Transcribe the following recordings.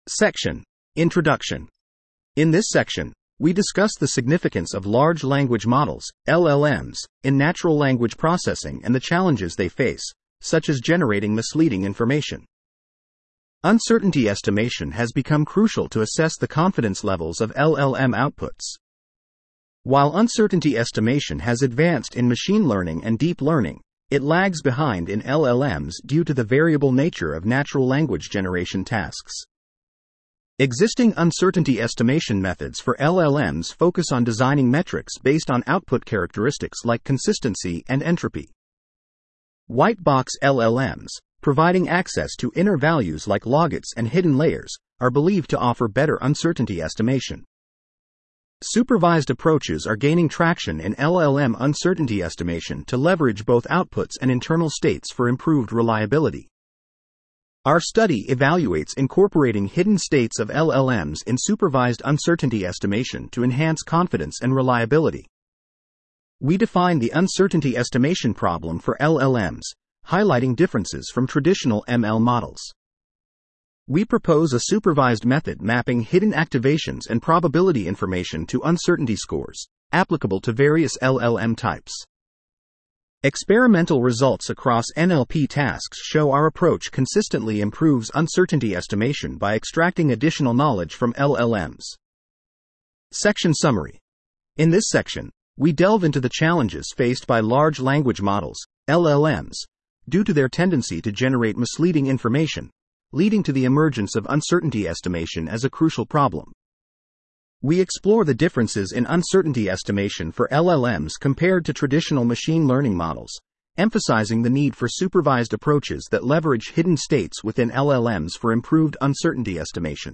Section: Introduction. In this section, we discuss the significance of large language models, LLMs, in natural language processing and the challenges they face, such as generating misleading information. Uncertainty estimation has become crucial to assess the confidence levels of LLM outputs. While uncertainty estimation has advanced in machine learning and deep learning, it lags behind in LLMs due to the variable nature of natural language generation tasks. Existing uncertainty estimation methods for LLMs focus on designing metrics based on output characteristics like consistency and entropy. White box LLMs, providing access to inner values like logits and hidden layers, are believed to offer better uncertainty estimation. Supervised approaches are gaining traction in LLM uncertainty estimation to leverage both outputs and internal states for improved reliability. Our study evaluates incorporating hidden states of LLMs in supervised uncertainty estimation to enhance confidence and reliability. We define the uncertainty estimation problem for LLMs, highlighting differences from traditional ML models. We propose a supervised method mapping hidden activations and probability information to uncertainty scores, applicable to various LLM types. Experimental results across NLP tasks show our approach consistently improves uncertainty estimation by extracting additional knowledge from LLMs. Section Summary. In this section, we delve into the challenges faced by large language models, LLMs, due to their tendency to generate misleading information, leading to the emergence of uncertainty estimation as a crucial problem. We explore the differences in uncertainty estimation for LLMs compared to traditional machine learning models, emphasizing the need for supervised approaches that leverage hidden states within LLMs for improved uncertainty estimation.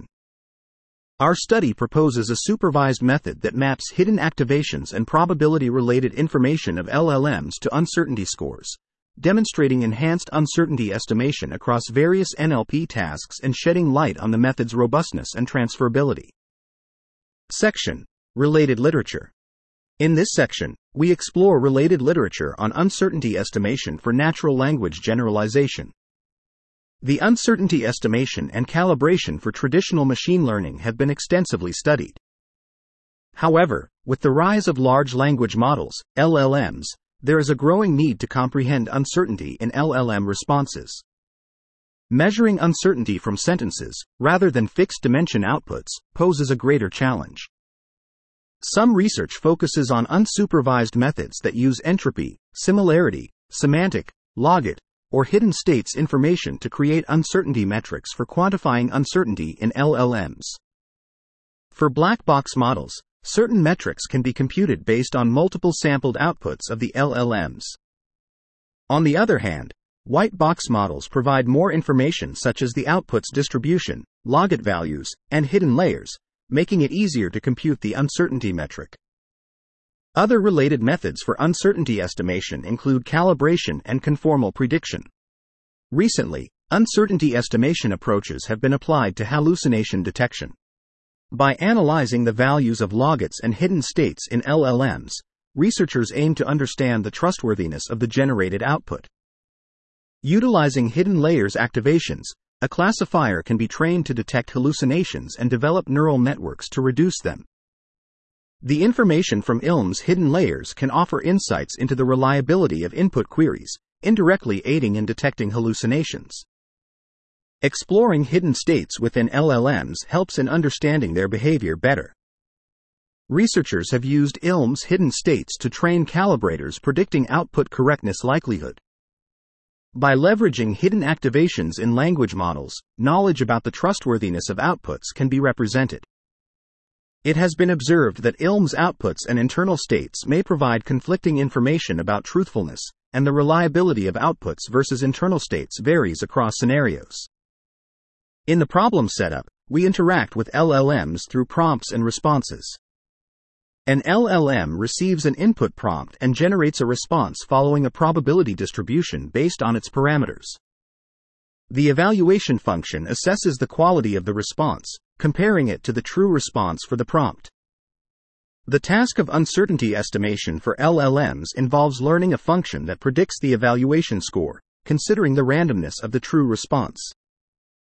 Our study proposes a supervised method that maps hidden activations and probability-related information of LLMs to uncertainty scores, demonstrating enhanced uncertainty estimation across various NLP tasks and shedding light on the method's robustness and transferability. Section: Related literature. In this section, we explore related literature on uncertainty estimation for natural language generalization. The uncertainty estimation and calibration for traditional machine learning have been extensively studied. However, with the rise of large language models, LLMs, there is a growing need to comprehend uncertainty in LLM responses. Measuring uncertainty from sentences, rather than fixed dimension outputs, poses a greater challenge. Some research focuses on unsupervised methods that use entropy, similarity, semantic, logit, or hidden states information to create uncertainty metrics for quantifying uncertainty in LLMs. For black box models, certain metrics can be computed based on multiple sampled outputs of the LLMs. On the other hand, white box models provide more information such as the output's distribution, logit values, and hidden layers, making it easier to compute the uncertainty metric. Other related methods for uncertainty estimation include calibration and conformal prediction. Recently, uncertainty estimation approaches have been applied to hallucination detection. By analyzing the values of logits and hidden states in LLMs, researchers aim to understand the trustworthiness of the generated output. Utilizing hidden layers activations, a classifier can be trained to detect hallucinations and develop neural networks to reduce them. The information from ILM's hidden layers can offer insights into the reliability of input queries, indirectly aiding in detecting hallucinations. Exploring hidden states within LLMs helps in understanding their behavior better. Researchers have used ILM's hidden states to train calibrators predicting output correctness likelihood. By leveraging hidden activations in language models, knowledge about the trustworthiness of outputs can be represented. It has been observed that ILM's outputs and internal states may provide conflicting information about truthfulness, and the reliability of outputs versus internal states varies across scenarios. In the problem setup, we interact with LLMs through prompts and responses. An LLM receives an input prompt and generates a response following a probability distribution based on its parameters. The evaluation function assesses the quality of the response, comparing it to the true response for the prompt. The task of uncertainty estimation for LLMs involves learning a function that predicts the evaluation score, considering the randomness of the true response.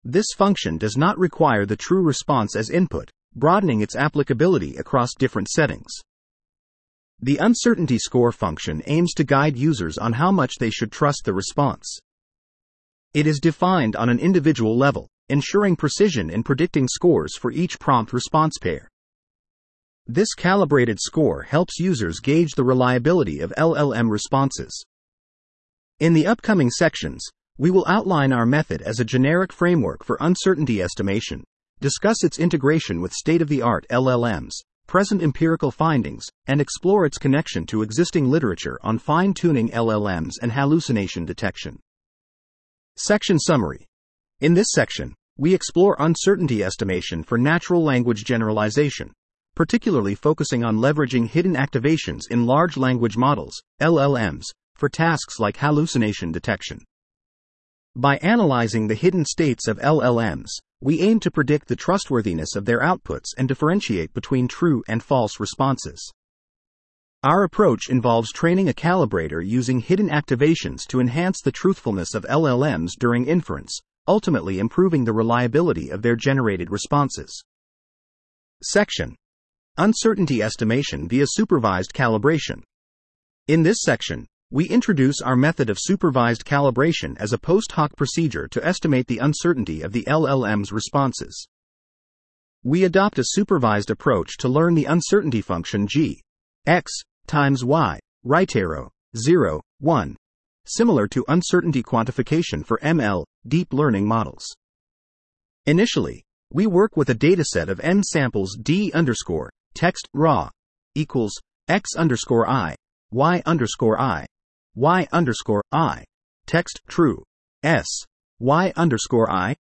This function does not require the true response as input, broadening its applicability across different settings. The uncertainty score function aims to guide users on how much they should trust the response. It is defined on an individual level, ensuring precision in predicting scores for each prompt response pair. This calibrated score helps users gauge the reliability of LLM responses. In the upcoming sections, we will outline our method as a generic framework for uncertainty estimation, discuss its integration with state-of-the-art LLMs, present empirical findings, and explore its connection to existing literature on fine-tuning LLMs and hallucination detection. Section Summary. In this section, we explore uncertainty estimation for natural language generalization, particularly focusing on leveraging hidden activations in large language models, LLMs, for tasks like hallucination detection. By analyzing the hidden states of LLMs, we aim to predict the trustworthiness of their outputs and differentiate between true and false responses. Our approach involves training a calibrator using hidden activations to enhance the truthfulness of LLMs during inference, ultimately improving the reliability of their generated responses. Section: Uncertainty estimation via supervised calibration. In this section, we introduce our method of supervised calibration as a post hoc procedure to estimate the uncertainty of the LLM's responses. We adopt a supervised approach to learn the uncertainty function g, x, times y, right arrow, 0, 1, similar to uncertainty quantification for ML, deep learning models. Initially, we work with a dataset of n samples d underscore, text, raw, equals, x underscore I, y underscore I, y underscore I, text, true, s, y underscore I,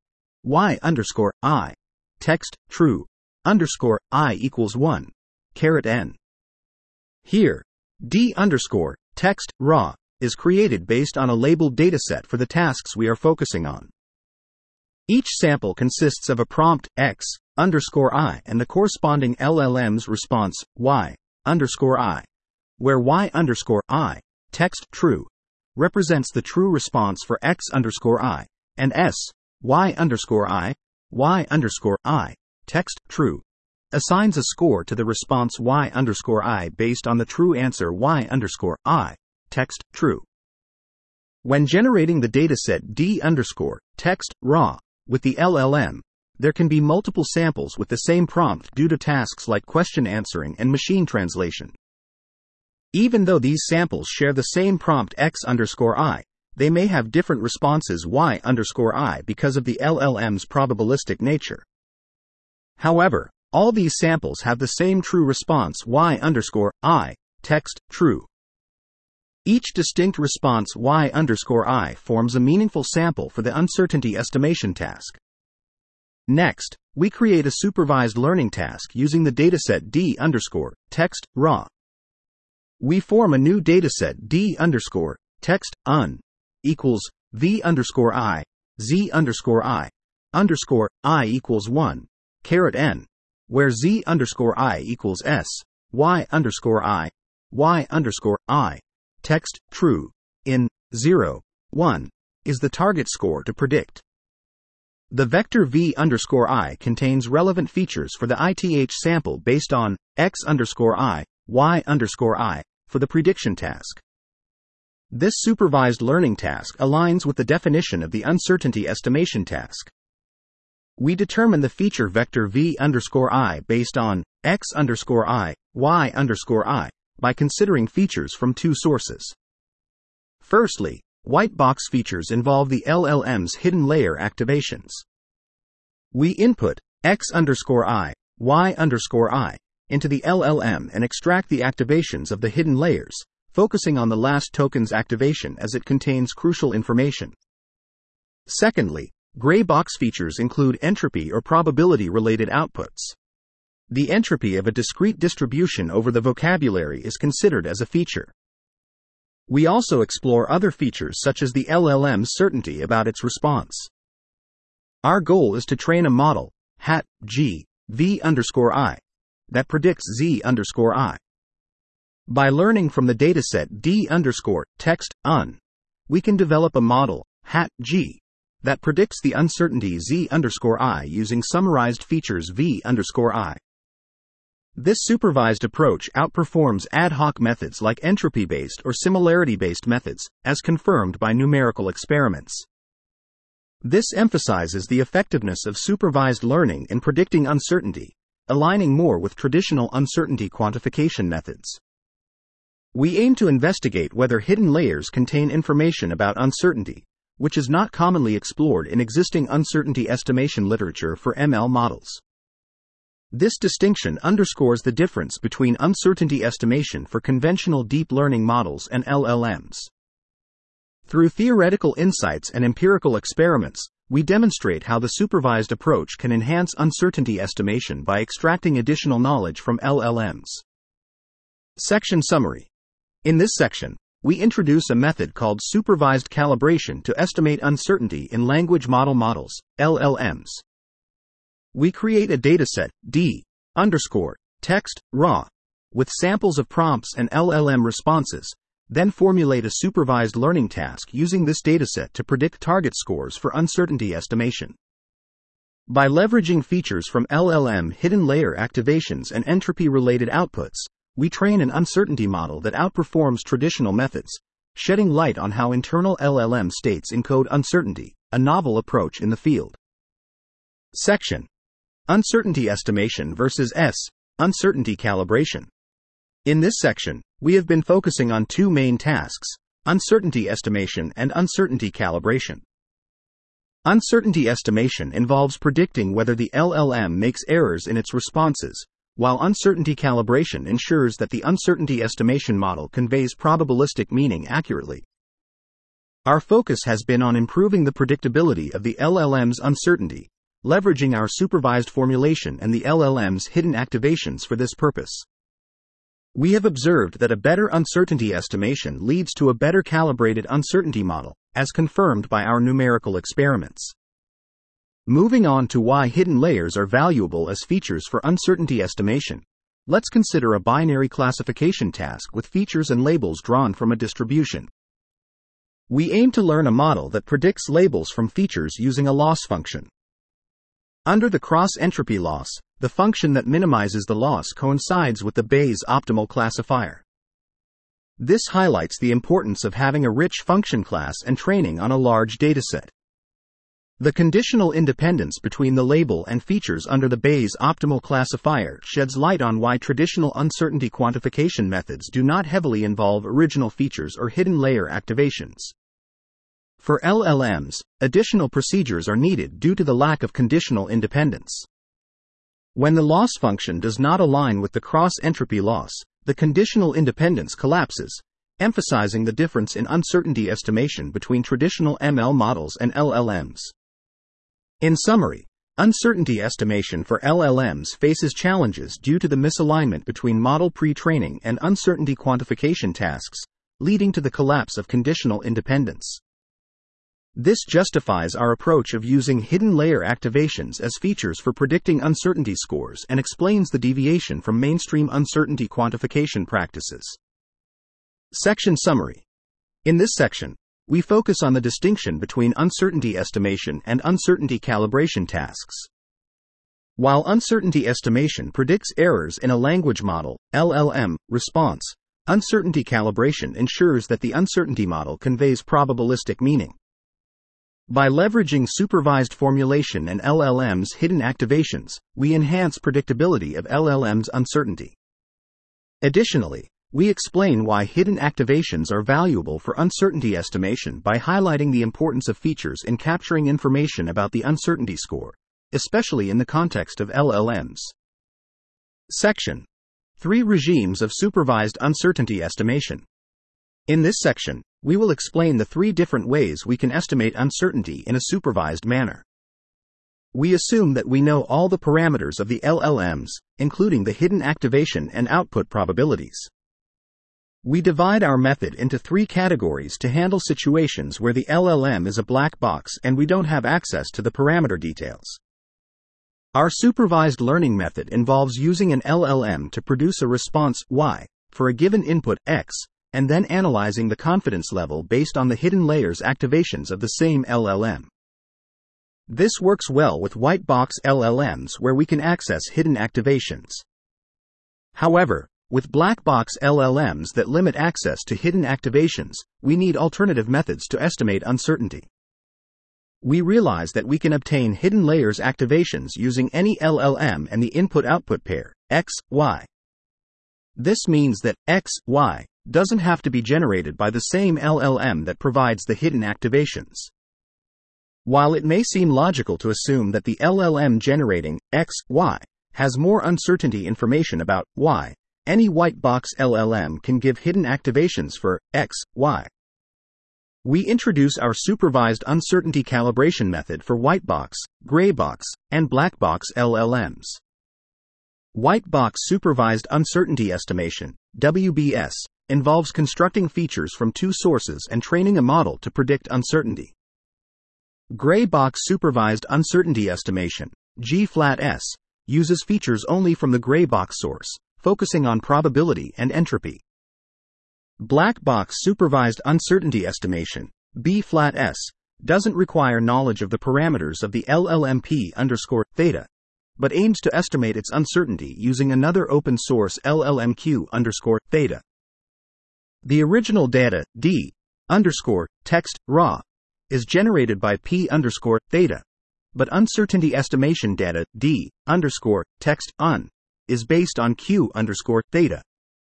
text, true, underscore I equals 1, caret n. Here, d underscore, text, raw, is created based on a labeled dataset for the tasks we are focusing on. Each sample consists of a prompt, x underscore I, and the corresponding LLM's response, y underscore I, where y underscore I, text, true, represents the true response for x underscore I, and s, y underscore I, text, true, assigns a score to the response y underscore I based on the true answer y underscore I, text, true. When generating the dataset d underscore, text, raw, with the LLM, there can be multiple samples with the same prompt due to tasks like question answering and machine translation. Even though these samples share the same prompt x underscore I, they may have different responses y underscore I because of the LLM's probabilistic nature. However, all these samples have the same true response y underscore I, text, true. Each distinct response y underscore I forms a meaningful sample for the uncertainty estimation task. Next, we create a supervised learning task using the dataset d underscore, text, raw. We form a new dataset d underscore, text, un, equals, v underscore I, z underscore I equals 1, caret n, where z underscore I equals s, y underscore I, text, true, in 0, 1, is the target score to predict. The vector v underscore I contains relevant features for the ith sample based on x underscore I, y underscore I, for the prediction task. This supervised learning task aligns with the definition of the uncertainty estimation task. We determine the feature vector v underscore I based on x underscore I, y underscore I, by considering features from two sources. Firstly, white box features involve the LLM's hidden layer activations. We input x underscore I, y underscore I into the LLM and extract the activations of the hidden layers, focusing on the last token's activation as it contains crucial information. Secondly, gray box features include entropy or probability-related outputs. The entropy of a discrete distribution over the vocabulary is considered as a feature. We also explore other features such as the LLM's certainty about its response. Our goal is to train a model, hat, g, v underscore I, that predicts z underscore I. By learning from the dataset d underscore, text, un, we can develop a model, hat, g, that predicts the uncertainty z_i using summarized features v_i. This supervised approach outperforms ad hoc methods like entropy-based or similarity-based methods, as confirmed by numerical experiments. This emphasizes the effectiveness of supervised learning in predicting uncertainty, aligning more with traditional uncertainty quantification methods. We aim to investigate whether hidden layers contain information about uncertainty, which is not commonly explored in existing uncertainty estimation literature for ML models. This distinction underscores the difference between uncertainty estimation for conventional deep learning models and LLMs. Through theoretical insights and empirical experiments, we demonstrate how the supervised approach can enhance uncertainty estimation by extracting additional knowledge from LLMs. Section Summary. In this section, we introduce a method called supervised calibration to estimate uncertainty in language model models, LLMs. We create a dataset, d_text, raw, with samples of prompts and LLM responses, then formulate a supervised learning task using this dataset to predict target scores for uncertainty estimation. By leveraging features from LLM hidden layer activations and entropy-related outputs, we train an uncertainty model that outperforms traditional methods, shedding light on how internal LLM states encode uncertainty, a novel approach in the field. Section: Uncertainty estimation versus uncertainty calibration. In this section, we have been focusing on two main tasks: uncertainty estimation and uncertainty calibration. Uncertainty estimation involves predicting whether the LLM makes errors in its responses, while uncertainty calibration ensures that the uncertainty estimation model conveys probabilistic meaning accurately. Our focus has been on improving the predictability of the LLM's uncertainty, leveraging our supervised formulation and the LLM's hidden activations for this purpose. We have observed that a better uncertainty estimation leads to a better calibrated uncertainty model, as confirmed by our numerical experiments. Moving on to why hidden layers are valuable as features for uncertainty estimation, let's consider a binary classification task with features and labels drawn from a distribution. We aim to learn a model that predicts labels from features using a loss function. Under the cross-entropy loss, the function that minimizes the loss coincides with the Bayes optimal classifier. This highlights the importance of having a rich function class and training on a large dataset. The conditional independence between the label and features under the Bayes optimal classifier sheds light on why traditional uncertainty quantification methods do not heavily involve original features or hidden layer activations. For LLMs, additional procedures are needed due to the lack of conditional independence. When the loss function does not align with the cross-entropy loss, the conditional independence collapses, emphasizing the difference in uncertainty estimation between traditional ML models and LLMs. In summary, uncertainty estimation for LLMs faces challenges due to the misalignment between model pre-training and uncertainty quantification tasks, leading to the collapse of conditional independence. This justifies our approach of using hidden layer activations as features for predicting uncertainty scores and explains the deviation from mainstream uncertainty quantification practices. Section Summary. In this section, we focus on the distinction between uncertainty estimation and uncertainty calibration tasks. While uncertainty estimation predicts errors in a language model, LLM, response, uncertainty calibration ensures that the uncertainty model conveys probabilistic meaning. By leveraging supervised formulation and LLM's hidden activations, we enhance predictability of LLM's uncertainty. Additionally, we explain why hidden activations are valuable for uncertainty estimation by highlighting the importance of features in capturing information about the uncertainty score, especially in the context of LLMs. Section 3: Regimes of supervised uncertainty estimation. In this section, we will explain the three different ways we can estimate uncertainty in a supervised manner. We assume that we know all the parameters of the LLMs, including the hidden activation and output probabilities. We divide our method into three categories to handle situations where the LLM is a black box and we don't have access to the parameter details. Our supervised learning method involves using an LLM to produce a response y for a given input x, and then analyzing the confidence level based on the hidden layers activations of the same LLM. This works well with white box LLMs where we can access hidden activations. However, with black box LLMs that limit access to hidden activations, we need alternative methods to estimate uncertainty. We realize that we can obtain hidden layers activations using any LLM and the input-output pair, X, Y. This means that X, Y doesn't have to be generated by the same LLM that provides the hidden activations. While it may seem logical to assume that the LLM generating X, Y has more uncertainty information about Y, any white box LLM can give hidden activations for X, Y. We introduce our supervised uncertainty calibration method for white box, gray box, and black box LLMs. White box supervised uncertainty estimation, WBS, involves constructing features from two sources and training a model to predict uncertainty. Gray box supervised uncertainty estimation, GFLAT-S, uses features only from the gray box source, focusing on probability and entropy. Black box supervised uncertainty estimation, B-flat-S, doesn't require knowledge of the parameters of the LLMP_theta, but aims to estimate its uncertainty using another open source LLMQ_theta. The original data, D_text, raw, is generated by P_theta, but uncertainty estimation data, D_text, is based on Q_theta.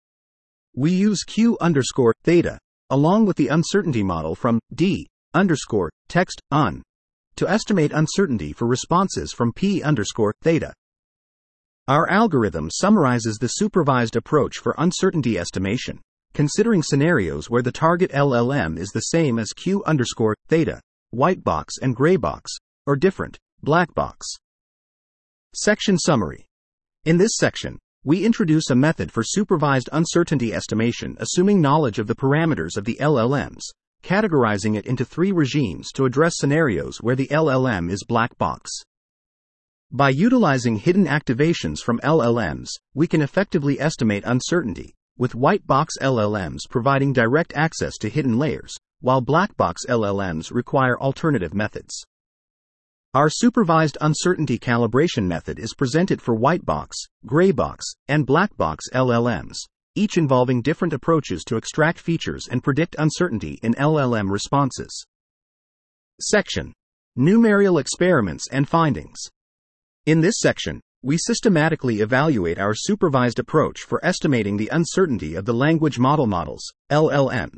We use Q_theta, along with the uncertainty model from D_text, to estimate uncertainty for responses from P_theta. Our algorithm summarizes the supervised approach for uncertainty estimation, considering scenarios where the target LLM is the same as Q_theta, white box and gray box, or different, black box. Section Summary. In this section, we introduce a method for supervised uncertainty estimation assuming knowledge of the parameters of the LLMs, categorizing it into three regimes to address scenarios where the LLM is black box. By utilizing hidden activations from LLMs, we can effectively estimate uncertainty, with white box LLMs providing direct access to hidden layers, while black box LLMs require alternative methods. Our supervised uncertainty calibration method is presented for white box, gray box, and black box LLMs, each involving different approaches to extract features and predict uncertainty in LLM responses. Section: Numerical Experiments and Findings. In this section, we systematically evaluate our supervised approach for estimating the uncertainty of the language models, LLMs.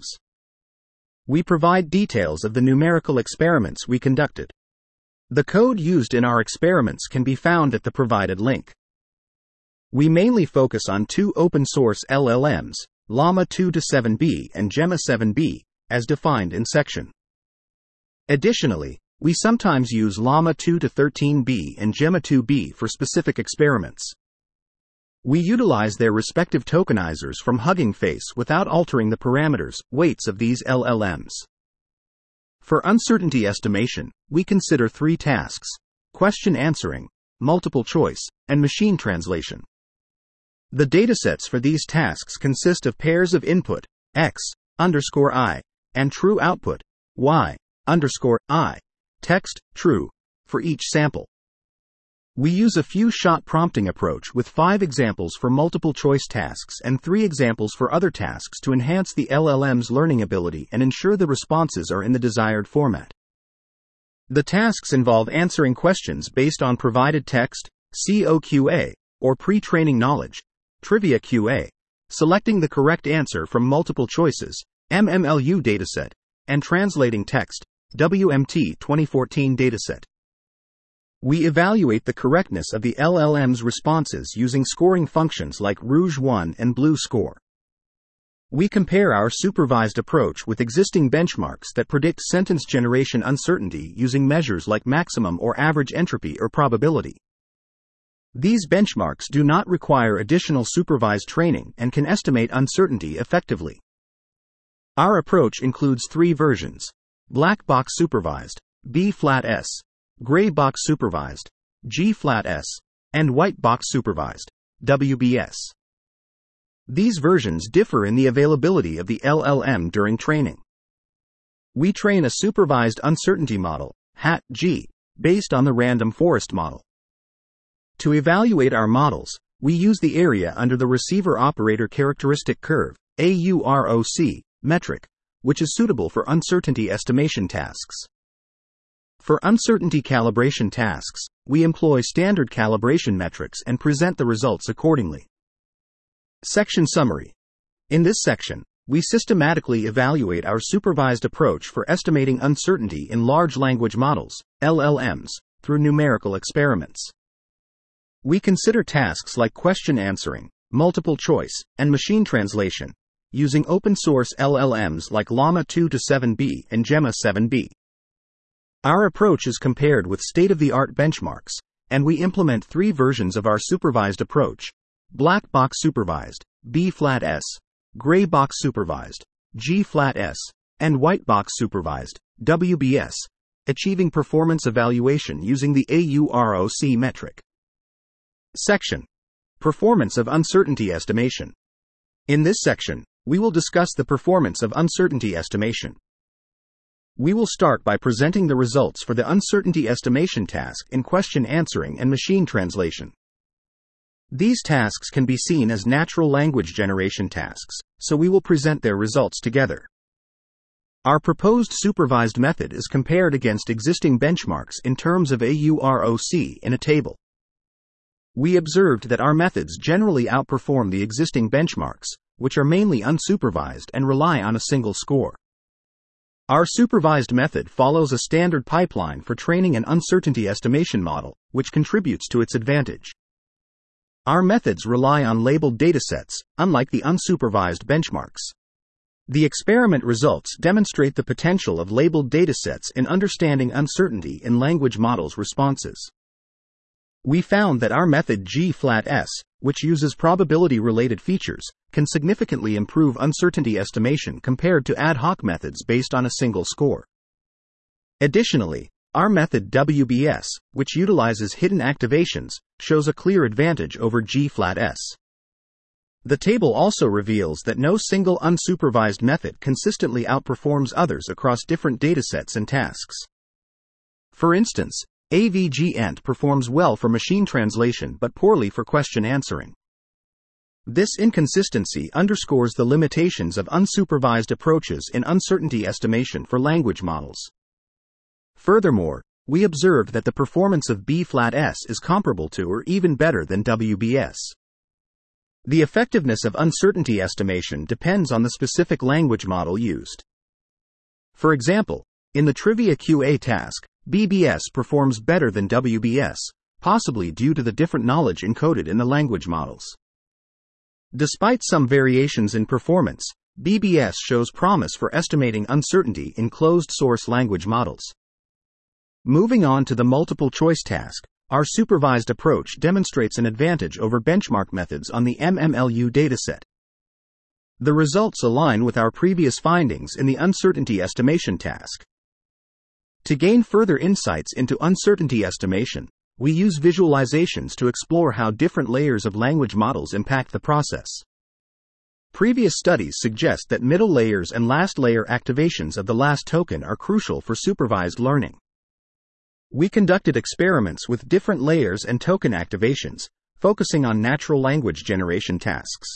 We provide details of the numerical experiments we conducted. The code used in our experiments can be found at the provided link. We mainly focus on two open-source LLMs, Llama 2-7b and Gemma 7b, as defined in section. Additionally, we sometimes use Llama 2-13b and Gemma 2b for specific experiments. We utilize their respective tokenizers from Hugging Face without altering the parameters, weights of these LLMs. For uncertainty estimation, we consider three tasks: question answering, multiple choice, and machine translation. The datasets for these tasks consist of pairs of input, X_I, and true output, Y_I, text, true, for each sample. We use a few-shot prompting approach with 5 examples for multiple choice tasks and 3 examples for other tasks to enhance the LLM's learning ability and ensure the responses are in the desired format. The tasks involve answering questions based on provided text, COQA, or pre-training knowledge, trivia QA, selecting the correct answer from multiple choices, MMLU dataset, and translating text, WMT 2014 dataset. We evaluate the correctness of the LLM's responses using scoring functions like Rouge 1 and Blue Score. We compare our supervised approach with existing benchmarks that predict sentence generation uncertainty using measures like maximum or average entropy or probability. These benchmarks do not require additional supervised training and can estimate uncertainty effectively. Our approach includes 3 versions: black box supervised, B-flat-S, gray box supervised, G-flat-S, and white box supervised, WBS. These versions differ in the availability of the LLM during training. We train a supervised uncertainty model, HAT-G, based on the random forest model. To evaluate our models, we use the area under the receiver operator characteristic curve, AUROC, metric, which is suitable for uncertainty estimation tasks. For uncertainty calibration tasks, we employ standard calibration metrics and present the results accordingly. Section Summary. In this section, we systematically evaluate our supervised approach for estimating uncertainty in large language models, LLMs, through numerical experiments. We consider tasks like question answering, multiple choice, and machine translation, using open-source LLMs like Llama 2-7b and Gemma 7b. Our approach is compared with state-of-the-art benchmarks, and we implement 3 versions of our supervised approach: black box supervised, B-flat-S, gray box supervised, G-flat-S, and white box supervised, WBS, achieving performance evaluation using the AUROC metric. Section: Performance of Uncertainty Estimation. In this section, we will discuss the performance of uncertainty estimation. We will start by presenting the results for the uncertainty estimation task in question answering and machine translation. These tasks can be seen as natural language generation tasks, so we will present their results together. Our proposed supervised method is compared against existing benchmarks in terms of AUROC in a table. We observed that our methods generally outperform the existing benchmarks, which are mainly unsupervised and rely on a single score. Our supervised method follows a standard pipeline for training an uncertainty estimation model, which contributes to its advantage. Our methods rely on labeled datasets, unlike the unsupervised benchmarks. The experiment results demonstrate the potential of labeled datasets in understanding uncertainty in language models' responses. We found that our method G-flat-S, which uses probability-related features, can significantly improve uncertainty estimation compared to ad hoc methods based on a single score. Additionally, our method WBS, which utilizes hidden activations, shows a clear advantage over G-flat-S. The table also reveals that no single unsupervised method consistently outperforms others across different datasets and tasks. For instance, AVG-ENT performs well for machine translation but poorly for question answering. This inconsistency underscores the limitations of unsupervised approaches in uncertainty estimation for language models. Furthermore, we observed that the performance of B-flat-S is comparable to or even better than WBS. The effectiveness of uncertainty estimation depends on the specific language model used. For example, in the Trivia QA task, BBS performs better than WBS, possibly due to the different knowledge encoded in the language models. Despite some variations in performance, BBS shows promise for estimating uncertainty in closed-source language models. Moving on to the multiple-choice task, our supervised approach demonstrates an advantage over benchmark methods on the MMLU dataset. The results align with our previous findings in the uncertainty estimation task. To gain further insights into uncertainty estimation, we use visualizations to explore how different layers of language models impact the process. Previous studies suggest that middle layers and last layer activations of the last token are crucial for supervised learning. We conducted experiments with different layers and token activations, focusing on natural language generation tasks.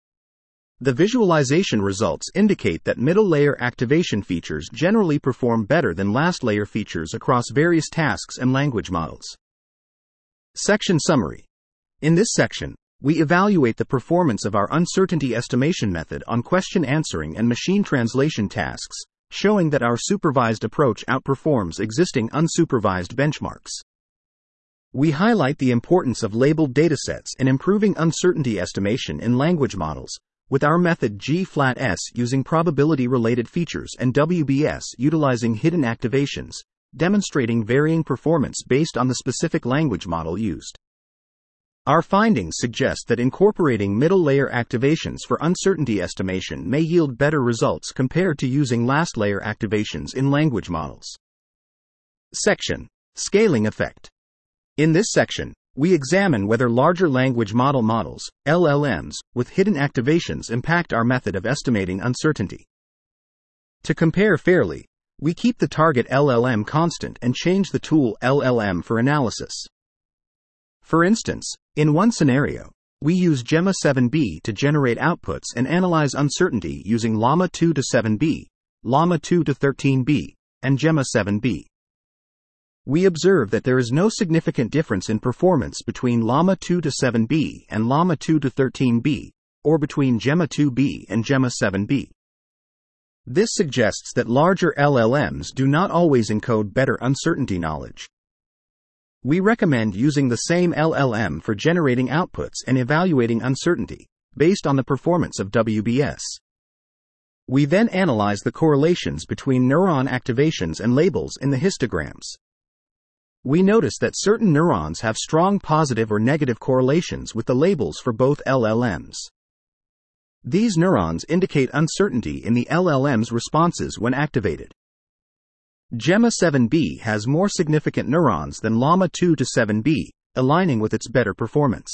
The visualization results indicate that middle layer activation features generally perform better than last layer features across various tasks and language models. Section Summary. In this section, we evaluate the performance of our uncertainty estimation method on question answering and machine translation tasks, showing that our supervised approach outperforms existing unsupervised benchmarks. We highlight the importance of labeled datasets in improving uncertainty estimation in language models, with our method G-flat-S using probability-related features and WBS utilizing hidden activations, demonstrating varying performance based on the specific language model used. Our findings suggest that incorporating middle-layer activations for uncertainty estimation may yield better results compared to using last-layer activations in language models. Section: Scaling Effect. In this section, we examine whether larger language models, LLMs, with hidden activations impact our method of estimating uncertainty. To compare fairly, We keep the target LLM constant and change the tool LLM for analysis. For instance, in one scenario, we use Gemma 7b to generate outputs and analyze uncertainty using Llama 2 to 7b, Llama 2 to 13b, and Gemma 7b. We observe that there is no significant difference in performance between Llama 2 to 7b and Llama 2 to 13b, or between Gemma 2b and Gemma 7b. This suggests that larger LLMs do not always encode better uncertainty knowledge. We recommend using the same LLM for generating outputs and evaluating uncertainty, based on the performance of WBS. We then analyze the correlations between neuron activations and labels in the histograms. We notice that certain neurons have strong positive or negative correlations with the labels for both LLMs. These neurons indicate uncertainty in the LLM's responses when activated. Gemma 7b has more significant neurons than Llama 2 to 7b, aligning with its better performance.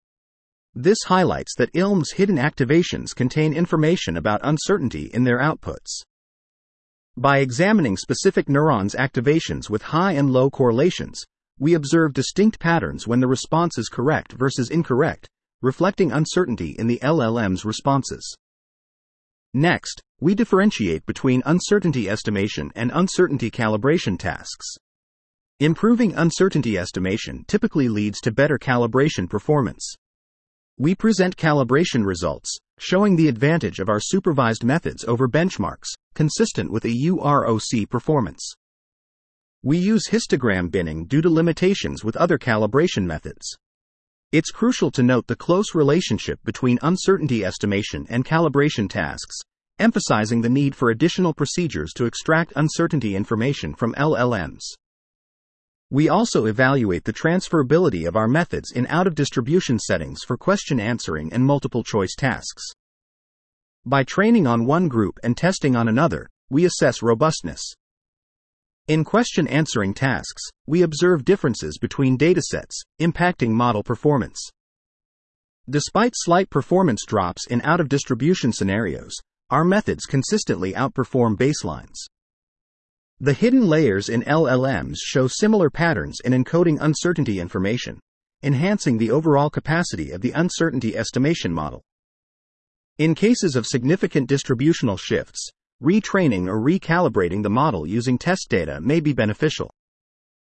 This highlights that ILM's hidden activations contain information about uncertainty in their outputs. By examining specific neurons' activations with high and low correlations, we observe distinct patterns when the response is correct versus incorrect, reflecting uncertainty in the LLM's responses. Next, we differentiate between uncertainty estimation and uncertainty calibration tasks. Improving uncertainty estimation typically leads to better calibration performance. We present calibration results, showing the advantage of our supervised methods over benchmarks, consistent with a UROC performance. We use histogram binning due to limitations with other calibration methods. It's crucial to note the close relationship between uncertainty estimation and calibration tasks, emphasizing the need for additional procedures to extract uncertainty information from LLMs. We also evaluate the transferability of our methods in out-of-distribution settings for question answering and multiple-choice tasks. By training on one group and testing on another, we assess robustness. In question answering tasks, we observe differences between datasets, impacting model performance. Despite slight performance drops in out-of-distribution scenarios, our methods consistently outperform baselines. The hidden layers in LLMs show similar patterns in encoding uncertainty information, enhancing the overall capacity of the uncertainty estimation model. In cases of significant distributional shifts, retraining or recalibrating the model using test data may be beneficial.